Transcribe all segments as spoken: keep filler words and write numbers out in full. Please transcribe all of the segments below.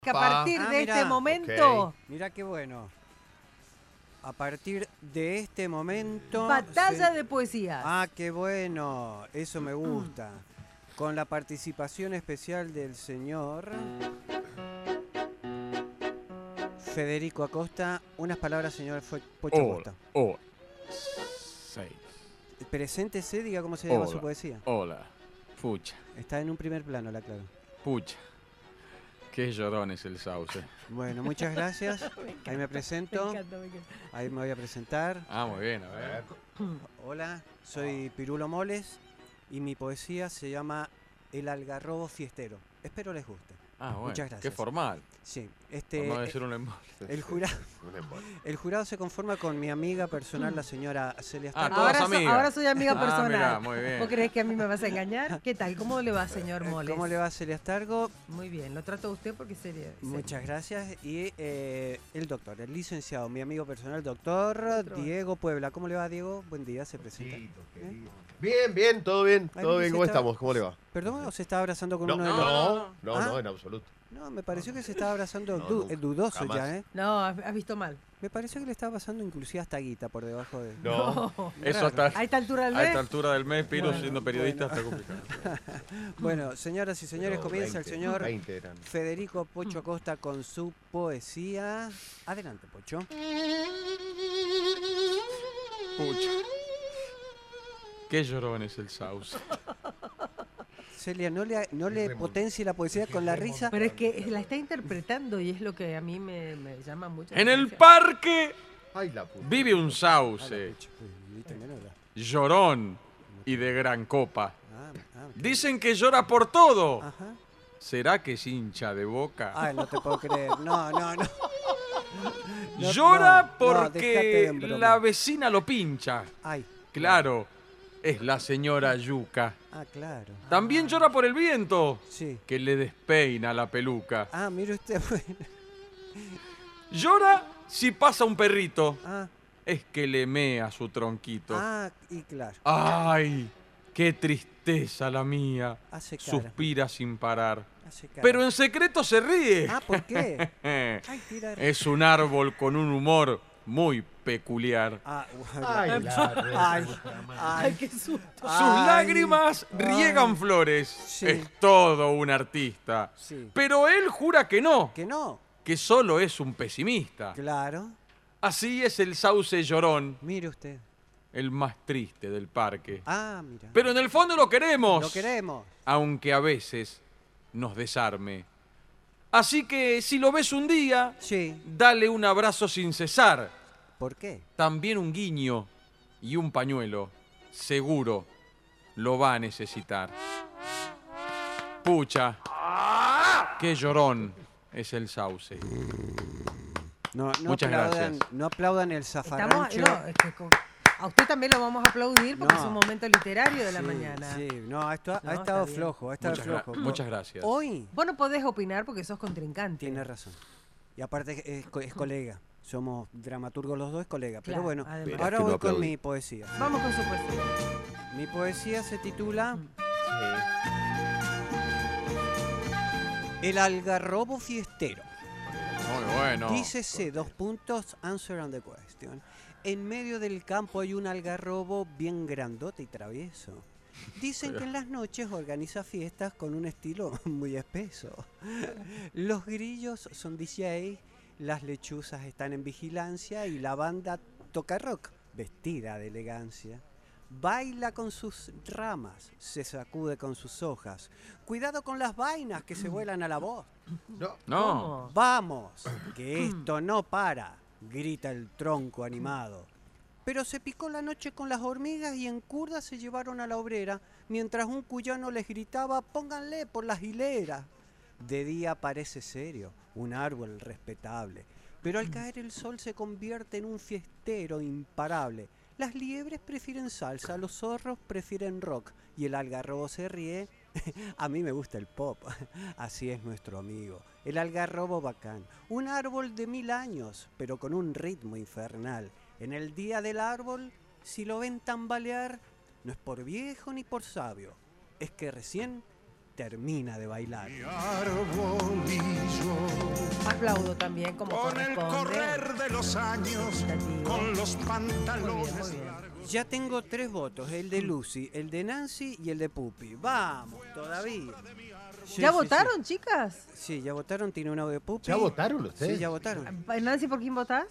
Que a partir Ah, de mirá. este momento, Ok. Mira qué bueno. A partir de este momento... batalla se- de poesías. Ah, qué bueno. Eso me gusta. Con la participación especial del señor Federico Acosta. Unas palabras, señor Fo- Pocho Hola, Acosta. hola. Seis. Preséntese, diga cómo se llama su Hola, poesía. hola. Pucha, Está en un primer plano, la claro. pucha. Qué llorón es el sauce. Bueno, muchas gracias. Ahí me Me presento. encanta, me encanta. Ahí me voy a presentar. Ah, muy bien, a ver. Hola, soy Pirulo Moles y mi poesía se llama El algarrobo fiestero. Espero les guste. Ah, bueno. Muchas Qué gracias. formal. Sí, Por este, no decir un embole. el, jurado, el jurado se conforma con mi amiga personal, la señora Celia Ah, Stark. todas Ahora, so- amigas. ahora soy amiga Ah, personal. mirá, muy bien. ¿Vos creés que a mí me vas a engañar? ¿Qué tal? ¿Cómo le va, señor Moles? ¿Cómo le va, Celia Stargo? Muy bien, lo trato a usted porque sería. Muchas gracias. Y eh, el doctor, el licenciado, mi amigo personal, doctor Otro. Diego Puebla. ¿Cómo le va, Diego? Buen día, se presenta. ¿Eh? Bien, bien, todo bien, Ay, todo mire, bien, se ¿cómo está- estamos? ¿Cómo le va? ¿Perdón o se está abrazando con No, uno de no, los...? no, no, Ah. no, en absoluto. No, me pareció que se estaba abrazando No, du- nunca, eh, dudoso jamás. ya, ¿eh? No, has, has visto mal. Me pareció que le estaba pasando inclusive hasta guita por debajo de... No, Eso Raro. hasta, A esta altura del a mes. esta altura del mes, Piro, Bueno, siendo periodista, bueno. está complicado. Bueno, señoras y señores, pero comienza el veinte, señor veinte eran. Federico Pocho Acosta con su poesía. Adelante, Pocho. Pucha. Qué llorón es el sauce. Celia, no le, no le potencie la poesía con la risa. Pero es que la está interpretando y es lo que a mí me, me llama mucho. la En el atención. parque Ay, la puta. vive un Ah, la sauce, pucha, grita menos la- llorón y de gran copa. Ah, ah, ok. Dicen que llora por todo. Ajá. ¿Será que es hincha de boca? Ay, no te puedo creer. No, no, no. No, Llora no, no, porque dejate de embromar. la vecina lo pincha. Ay. Claro, es la señora Yuca. Ah, claro. También llora por el viento, Sí. que le despeina la peluca. Ah, mire usted. Bueno. Llora si pasa un perrito, Ah, es que le mea su tronquito. ah, y claro. ¡Ay! ¡Qué tristeza la mía! Hace cara. Suspira sin parar. Hace cara. Pero en secreto se ríe. Ah, ¿por qué? Ay, tira. Es un árbol con un humor muy peculiar. Ah, bueno. Ay, la Ay, puta madre. Ay, ay, qué susto. Sus ay, lágrimas riegan ay. flores. Sí. Es todo un artista. Sí. Pero él jura que no, Que no. que solo es un pesimista. Claro. Así es el sauce llorón, Mire usted. el más triste del parque. Ah, mira. Pero en el fondo lo queremos, Lo queremos. aunque a veces nos desarme. Así que si lo ves un día, Sí. dale un abrazo sin cesar. ¿Por qué? También un guiño y un pañuelo. Seguro lo va a necesitar. Pucha, qué llorón es el sauce. No, no Muchas aplaudan, gracias. no aplaudan el Estamos, zafarrancho. no, es que con- a usted también lo vamos a aplaudir porque No. es un momento literario de la Sí, mañana. Sí, no, ha, estu- ha No, estado está bien. flojo, ha estado Muchas, gra- flojo. muchas gracias. Hoy Vos no podés opinar porque sos contrincante. tiene razón. Y aparte es, co- es colega. Somos dramaturgos los dos, es colega. Pero Claro, bueno, además. Verás ahora que no voy con aplaudí. mi poesía. Vamos con su poesía. Mi poesía se titula El algarrobo fiestero. Muy bueno. Dícese dos puntos, answer on the question. En medio del campo hay un algarrobo bien grandote y travieso. Dicen que en las noches organiza fiestas con un estilo muy espeso. Los grillos son D J, las lechuzas están en vigilancia y la banda toca rock, vestida de elegancia. Baila con sus ramas, se sacude con sus hojas. Cuidado con las vainas que se vuelan a la voz. No, No. ¿Cómo? Vamos, que esto no para, grita el tronco animado. Pero se picó la noche con las hormigas y en curda se llevaron a la obrera, mientras un cuyano les gritaba, pónganle por las hileras. De día parece serio, un árbol respetable, pero al caer el sol se convierte en un fiestero imparable. Las liebres prefieren salsa, los zorros prefieren rock y el algarrobo se ríe. A mí me gusta el pop, así es nuestro amigo. El algarrobo bacán, un árbol de mil años, pero con un ritmo infernal. En el día del árbol, si lo ven tambalear, no es por viejo ni por sabio, es que recién termina de bailar. Aplaudo también, como Con el corresponde. correr de los años, con los pantalones Muy bien, muy bien. largos. Ya tengo tres votos, el de Lucy, el de Nancy y el de Pupi. Vamos, todavía. Sí, ¿Ya sí, votaron, chicas? Sí. Sí, ya votaron, tiene un audio de Pupi. ¿Ya votaron ustedes? Sí, ya votaron. Nancy, ¿por quién votás?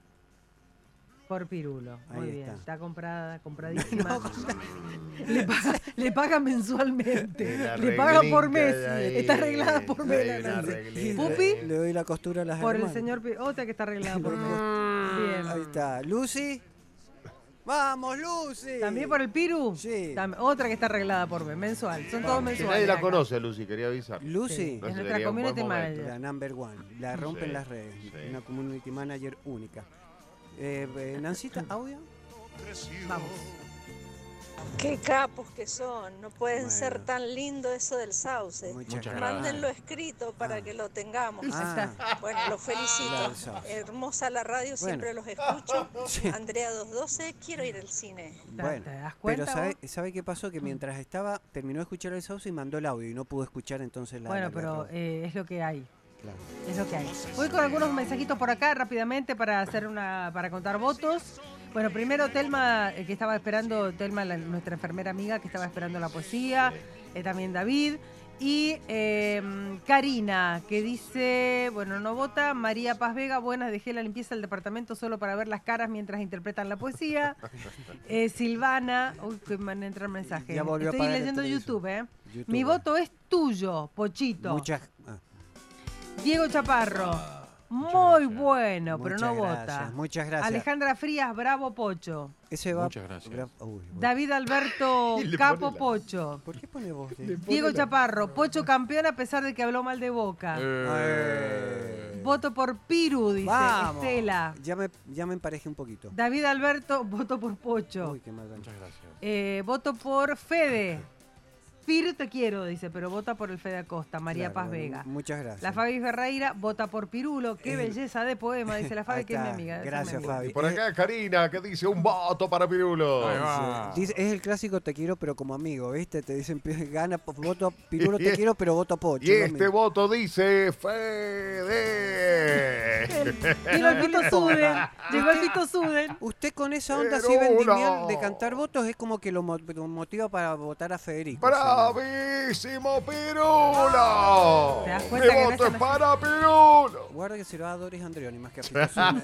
Por Pirulo. Muy Ahí bien. está. Está comprada, compradísima. le, paga, le paga mensualmente. El Le paga por arreglín mes. que hay ahí. Está arreglada por Hay mes. un la Nancy. arreglín. Pupi, Le doy la costura a las por el hermanas. señor Pi- otra que está arreglada por mes. Bien. Ahí está. Lucy. ¡Vamos, Lucy! ¿También por el Piru? Sí. Tam- otra que está arreglada por mes, mensual. Son todos Que mensuales. nadie la acá. conoce, Lucy, quería avisar. Lucy, Sí. No Es sé, nuestra sería un buen community momento. manager. la number one. La rompe en Sí, las redes. sí. Una community manager única. Eh, eh, Nancita, audio. Vamos. Qué capos que son, no pueden Bueno. ser tan lindo eso del sauce. Muchas, Muchas gracias. Mándenlo escrito para que lo tengamos. Ah, Bueno, los felicito. La del sauce. Hermosa la radio, siempre los escucho. Andrea doscientos doce, quiero ir al cine. bueno. ¿Te das Pero cuenta ¿sabe, vos? ¿sabe qué pasó? Que mientras estaba, terminó de escuchar el sauce y mandó el audio y no pudo escuchar entonces la Bueno, la- pero la- eh, es lo que hay. claro. Es lo que hay. Voy con algunos mensajitos por acá rápidamente para hacer una, para contar votos. Bueno, primero Telma, eh, que estaba esperando, Telma, la- nuestra enfermera amiga, que estaba esperando la poesía. Eh, también David. Y eh, Karina, que dice, bueno, no vota. María Paz Vega, buenas, dejé la limpieza del departamento solo para ver las caras mientras interpretan la poesía. Eh, Silvana, uy, que me entran mensajes. Ya volvió a Estoy apagar el leyendo televisor. YouTube, ¿eh? YouTube. Mi voto es tuyo, Pochito. Muchas. ah, Diego Chaparro, muy bueno, pero muchas no gracias, vota. Muchas gracias. Alejandra Frías, bravo Pocho. Ese va. Muchas gracias. gra- uy, bueno. David Alberto, Y le Capo pone la- Pocho. ¿Por qué pone vos? de- Diego Chaparro, Pocho campeón a pesar de que habló mal de Boca. Eh. Voto por Piru, dice Vamos. Estela. Ya me, ya me emparejé un poquito. David Alberto, voto por Pocho. Uy, qué mal gancho. Muchas gracias. Eh, voto por Fede. Piru te quiero, dice, pero vota por el Fede Acosta. María Claro, Paz bueno, Vega. Muchas gracias. La Fabi Ferreira vota por Pirulo. Qué Eh, belleza de poema, dice la Fabi, Ahí que es mi está. amiga. esa es mi Gracias, amiga. Fabi. Y por acá Karina, que dice un voto para Pirulo. Ahí va. Dice, es el clásico te quiero pero como amigo, ¿viste? Te dicen gana, po- voto a Pirulo te quiero pero voto a Pocho. Y es lo este mismo. voto dice Fede. Vino el Fito Suden. Llegó el Fito Suden. Usted con esa onda así Pirulo. vendimial de cantar votos es como que lo, mo- lo motiva para votar a Federico. señor. ¡Bravísimo Pirulo! ¿Te das Mi cuenta que no voto es están para Pirulo. Guarda que se lo da a Doris Andreoni más que a Fito Suden.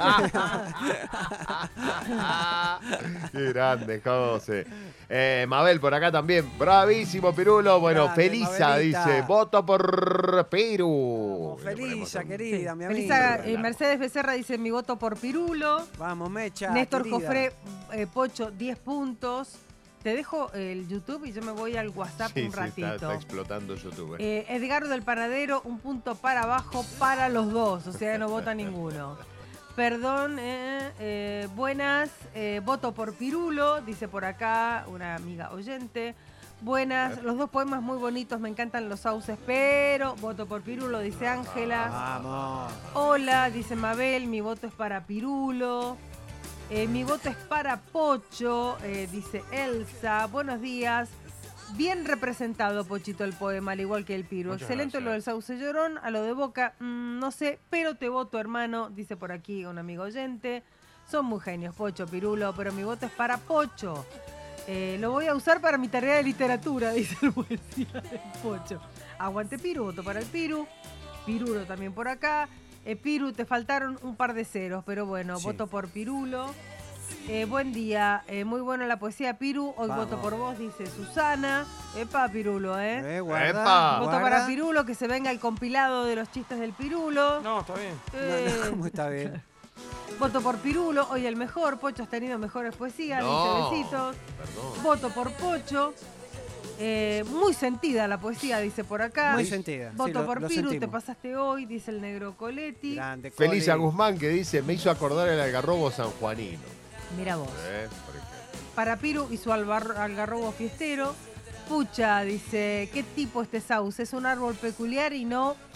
Qué grande, José. Eh, Mabel, por acá también. Bravísimo, Pirulo. Bueno, Grande, Felisa Mabelita. dice, voto por Piru. Felisa, querida, mi Felisa, amiga. eh, Mercedes Becerra dice mi voto por Pirulo. Vamos, Mecha. Néstor querida. Jofré, eh, Pocho, diez puntos. Te dejo el YouTube y yo me voy al WhatsApp Sí, un sí, ratito. está, está explotando YouTube. eh. Eh, Edgardo del Panadero, un punto para abajo para los dos, o sea, no vota ninguno. Perdón, eh, eh, buenas, eh, voto por Pirulo, dice por acá una amiga oyente. Buenas, los dos poemas muy bonitos, me encantan los sauces, pero voto por Pirulo, dice Ángela. Vamos. Hola, dice Mabel, mi voto es para Pirulo. Eh, mi voto es para Pocho, eh, dice Elsa. Buenos días. Bien representado, Pochito, el poema, al igual que el Piru. Muchas Excelente gracias. lo del sauce llorón. A lo de Boca, mmm, no sé, pero te voto, hermano, dice por aquí un amigo oyente. Son muy genios, Pocho, Pirulo, pero mi voto es para Pocho. Eh, lo voy a usar para mi tarea de literatura, dice el poesía del Pocho. Aguante Piru, voto para el Piru. Pirulo también por acá. Eh, Piru, te faltaron un par de ceros, pero bueno, Sí. voto por Pirulo. Eh, buen día, eh, muy buena la poesía, Piru. Hoy Vamos. voto por vos, dice Susana. Epa, Pirulo, ¿eh? Eh, guarda, Epa. Voto guarda. para Pirulo, que se venga el compilado de los chistes del Pirulo. No, está bien. Eh, No, no, ¿cómo está bien? Voto por Pirulo, hoy el mejor. Pocho, has tenido mejores poesías, No, dice besitos. Perdón. Voto por Pocho. Eh, muy sentida la poesía, dice por acá. Muy sentida. Voto sí, lo- por lo Piru, te sentimos. pasaste hoy, dice el negro Coletti. Grande, Felisa Coli. Guzmán que dice, me hizo acordar el algarrobo sanjuanino. Mira vos. Eh, por ejemplo. Para Piru y su albar- algarrobo fiestero. Pucha, dice, ¿qué tipo este sauce? Es un árbol peculiar y no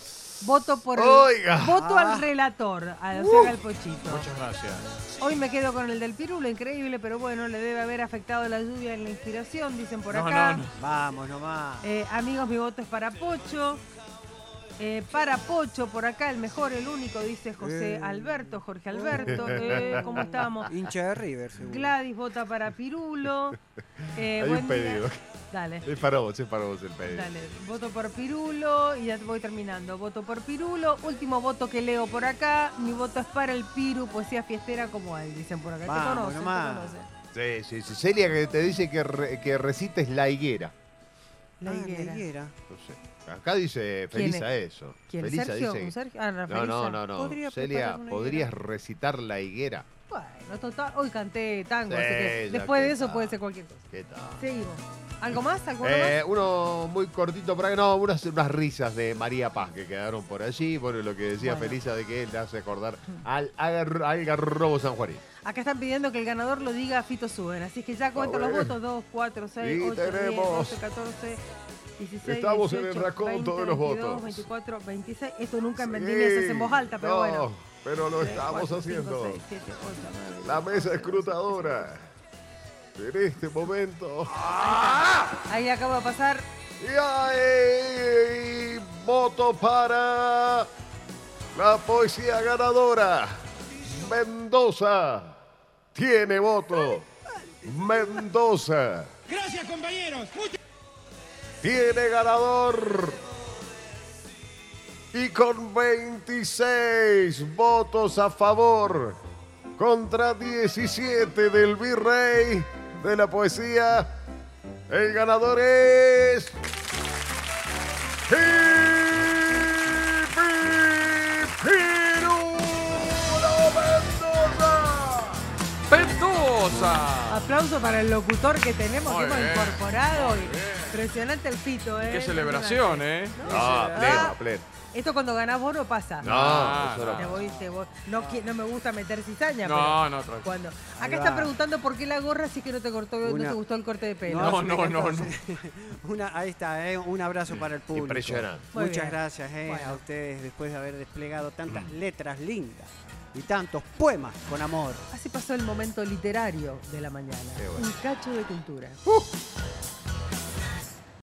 Voto por el, Oiga. voto Ah. al relator, a o sea, al Pochito. Muchas gracias. Hoy me quedo con el del pirulo, increíble, pero bueno, le debe haber afectado la lluvia en la inspiración, dicen por No, acá. no, no. Vamos nomás. Eh, amigos, mi voto es para Pocho. Eh, para Pocho, por acá, el mejor, el único, dice José Eh. Alberto, Jorge Alberto. Eh, ¿Cómo estamos? Hincha de River, seguro. Gladys vota para Pirulo. Eh, Hay buen un día. pedido. Dale. Es para vos, es para vos el pedido. Dale, voto por Pirulo y ya voy terminando. Voto por Pirulo. Último voto que leo por acá. Mi voto es para el Piru, poesía fiestera como él, dicen por acá. Vamos, te conocen, nomás. te conocen. Sí, sí, sí. Celia que te dice que, re- que recites La Higuera. La Ah, higuera. la higuera. No sé. Acá dice ¿Quién Felisa eso. ¿Quién? Felisa ¿Sergio? dice. ¿Un Sergio? Ah, la No, no, Felisa. no, no. Podría Celia, preparar una ¿podrías higuera. recitar La Higuera? Bueno, total, hoy canté tango, Sí, así que ya después de que eso tal. puede ser cualquier cosa. ¿Qué tal? Seguimos. ¿Algo más? ¿Algo Eh, más? uno muy cortito por acá, no, unas, unas risas de María Paz que quedaron por allí. Bueno, lo que decía Bueno. Felisa de que él le hace acordar al, agar- al Garrobo San Juanín. Acá están pidiendo que el ganador lo diga Fito Suben, así que ya cuento los bueno. votos: dos, cuatro, seis, Y ocho, diez, tenemos- doce, catorce, dieciséis, Estamos en el dieciocho, raconto de veinte, los veintidós, votos. veinticuatro, veintiséis. Esto nunca en Vendimia se hace en voz alta, pero no, bueno. pero lo tres, estamos cuatro, haciendo. cinco, seis, siete, ocho, nueve, La diez, mesa once, escrutadora. En este momento. Ahí acaba de pasar. Y hay voto para la poesía ganadora. Mendoza tiene voto. Mendoza. Gracias, compañeros. Tiene ganador. Y con veintiséis votos a favor contra diecisiete del virrey de la poesía, el ganador es... Mendoza. ¡Mendoza! Aplauso para el locutor que tenemos, Muy que hemos bien, incorporado. muy Y bien. impresionante el Fito, ¿eh? ¡Qué celebración, Impresionante. eh! Ah, Ah. pleno, pleno. Esto cuando ganás vos no pasa. No, Ah, eso era- Te voy, te voy. No, qui- no me gusta meter cizaña, No, pero no, tranquilo. cuando. Ahí Acá va. están preguntando por qué la gorra sí que no te cortó, no Una- te gustó el corte de pelo. No, es una no, no, cosa. no. Una, ahí está, eh, un abrazo para el público. Impresionante. Muy Muchas bien. gracias eh, Bueno. a ustedes después de haber desplegado tantas letras lindas y tantos poemas con amor. Así pasó el momento literario de la mañana. Qué bueno. Un cacho de cultura. Uh,